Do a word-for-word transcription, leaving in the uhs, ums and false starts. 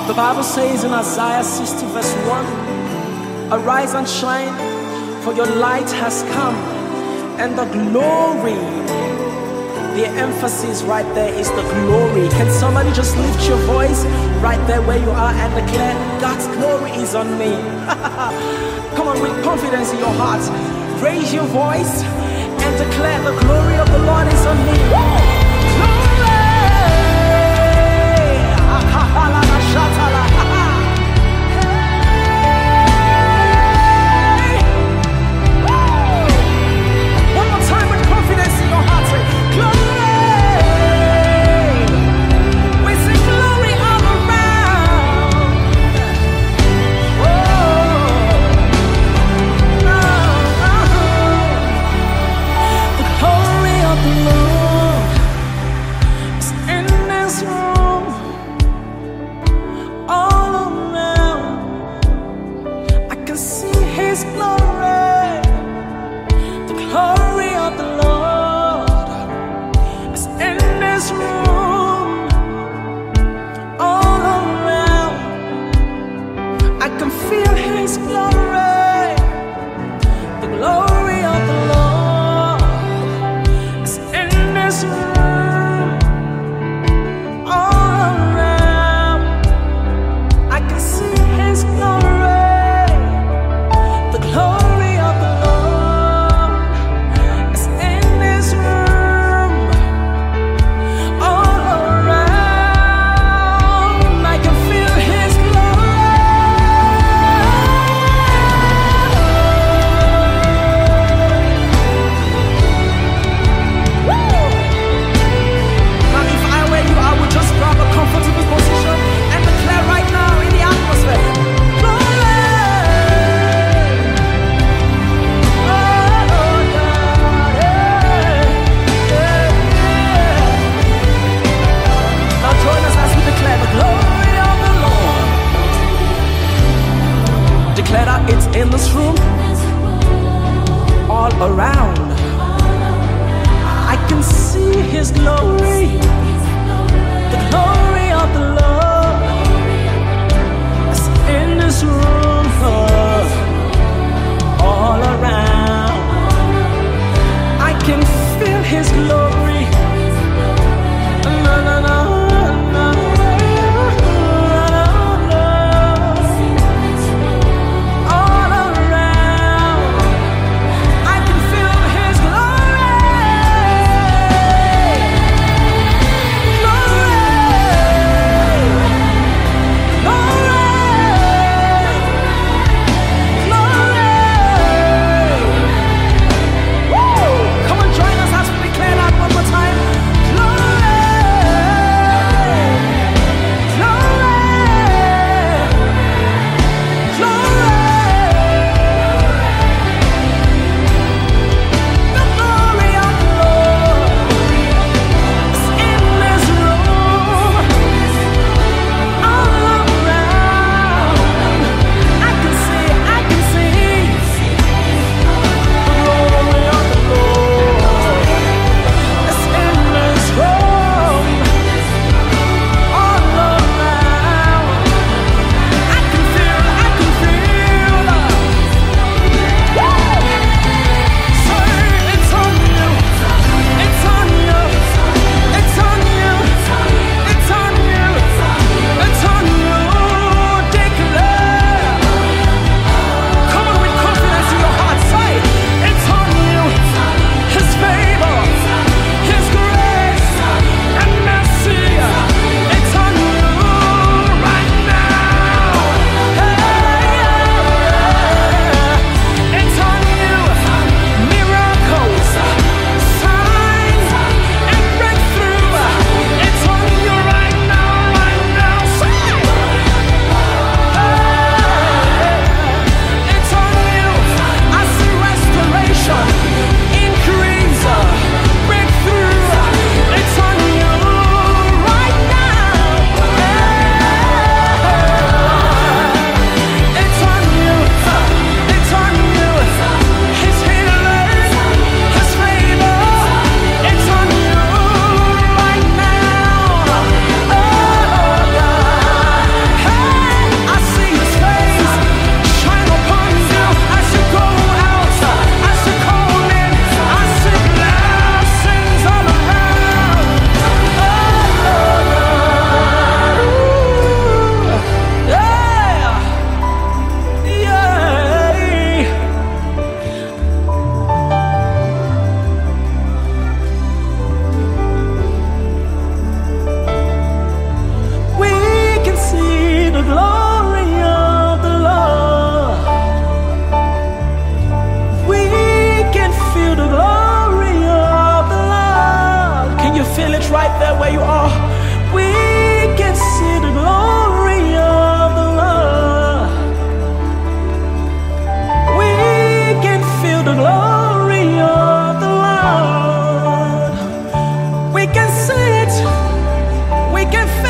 The Bible says in Isaiah sixty verse one, arise and shine, for your light has come, and the glory, the emphasis right there is the glory. Can somebody just lift your voice right there where you are and declare, God's glory is on me? Come on, with confidence in your heart, raise your voice and declare, the glory of the Lord is on me. Glory! One more time with confidence in your heart, say, glory! We say glory all around. Oh, oh, oh. The glory of the Lord is in this room. All around, I can see His glory. The glory of the Lord is in this room. All around, I can feel His glory. The glory of the Lord is in this room. All around, I can see His glory. The glory of the Lord is in this room. All around, I can feel His glory. Now if I were you, I would just grab a comfortable position and declare right now in the atmosphere, glory! Oh, God, yeah, yeah, yeah. Now join us as we declare the glory of the Lord. Declare that it's in this room, all around. I can see His glory. The glory of the Lord is in this room, Lord. All around, I can feel His glory. No, no, no, no, no, no. All around, I can feel His glory. church right there where you are. We can see the glory of the Lord. We can feel the glory of the Lord. We can see it. We can feel